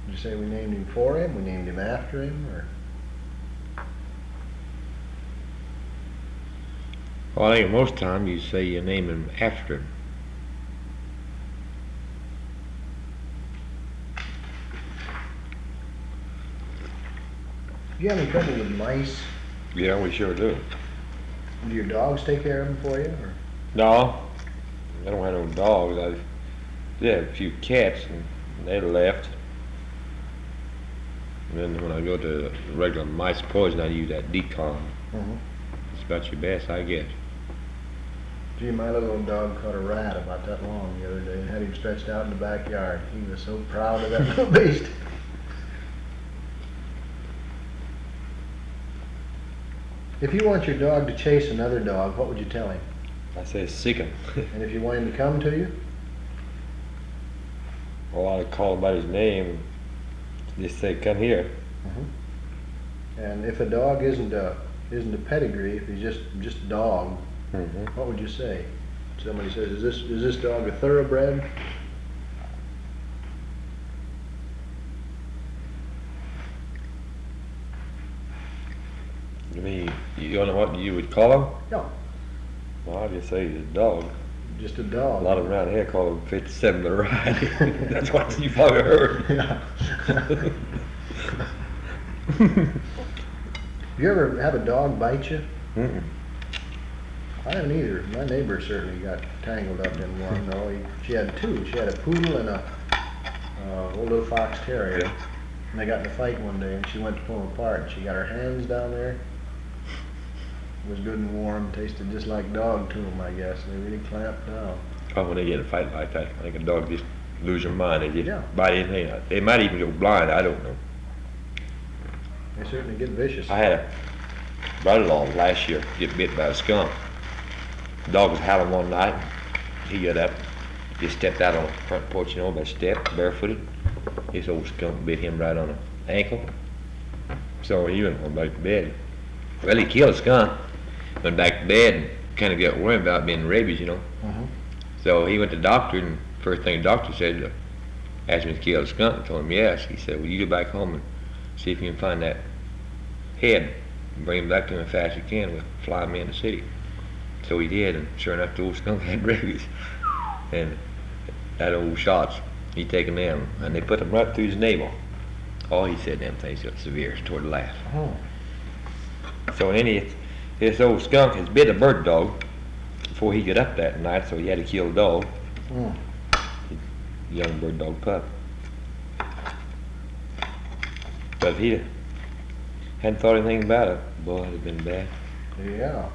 Did you say we named him for him? We named him after him, or? Well, I think most time you say you name him after him. Do you have any trouble with mice? Yeah, we sure do. Do your dogs take care of them for you? Or? No, I don't have no dogs. I had a few cats, and they left. And then when I go to regular mice poison, I use that decon. It's about your best, I guess. Gee, my little old dog caught a rat about that long the other day and had him stretched out in the backyard. He was so proud of that little beast. If you want your dog to chase another dog, what would you tell him? I say sick him. And if you want him to come to you? Well, I'd call him by his name and just say, come here. And if a dog isn't a pedigree, if he's just a dog, what would you say? Somebody says, is this dog a thoroughbred? You mean, you don't know what you would call him? No, Well, I'd just say he's a dog. just a dog. A lot of them around here call him 57 to ride. That's what you probably heard. Yeah. You ever have a dog bite you? Mm-mm. I haven't either. My neighbor certainly got tangled up in one, though. She had two. She had a poodle and a old little fox terrier. Yeah. And they got in a fight one day, and she went to pull them apart. And she got her hands down there. It was good and warm. Tasted just like dog to them, I guess. They really clamped down. Oh, when they get in a fight like that, I think a dog just lose their mind. They just Yeah. bite anything. They might even go blind. I don't know. They certainly get vicious. I had a brother-in-law last year get bit by a skunk. The dog was howling one night. He got up, just stepped out on the front porch, by the step, barefooted. This old skunk bit him right on the ankle. So he went back to bed. Well, he killed the skunk, went back to bed, and kind of got worried about being rabies, So he went to the doctor, and first thing the doctor said, asked him to kill the skunk. I told him yes. He said, well, you go back home and see if you can find that head and bring him back to him as fast as you can. We'll fly him in the city. So he did, and sure enough, the old skunk had rabies. And that old shots, he taken them, and they put them right through his navel. Oh, he said them things got severe toward the last. Oh. So this old skunk has bit a bird dog before he got up that night, so he had to kill the dog. Young bird dog pup. But if he hadn't thought anything about it, boy, it'd have been bad. Yeah.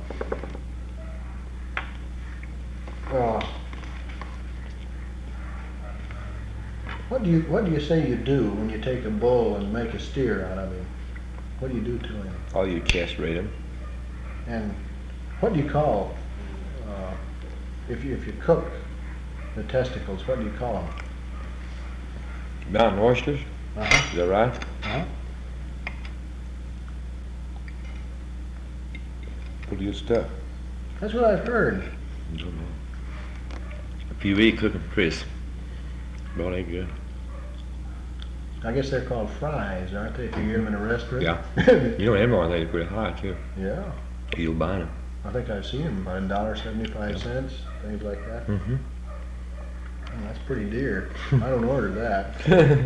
What do you say you do when you take a bull and make a steer out of him? What do you do to him? Oh, you castrate him. And what do you call if you cook the testicles? What do you call them? Mountain oysters? Is that right? Pretty good stuff. That's what I've heard. I don't know. If you eat cooking Chris, boy, they good. I guess they're called fries, aren't they? If you get them in a restaurant. Yeah. You know, Amazon, they're pretty high too. Yeah. You'll buy them. I think I've seen them about $1.75, things like that. Mm-hmm. Oh, that's pretty dear. I don't order that.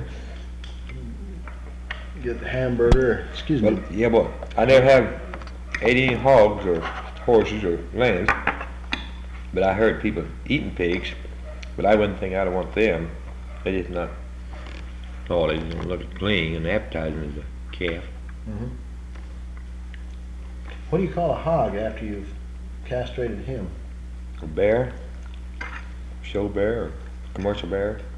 Get the hamburger. Excuse me. But, yeah, boy, I never have ate any hogs or horses or lambs, but I heard people eating pigs, but I wouldn't think I'd want them. They just not, oh, they don't look clean and appetizing as a calf. Mm-hmm. What do you call a hog after you've castrated him? A bear, show bear, or commercial bear.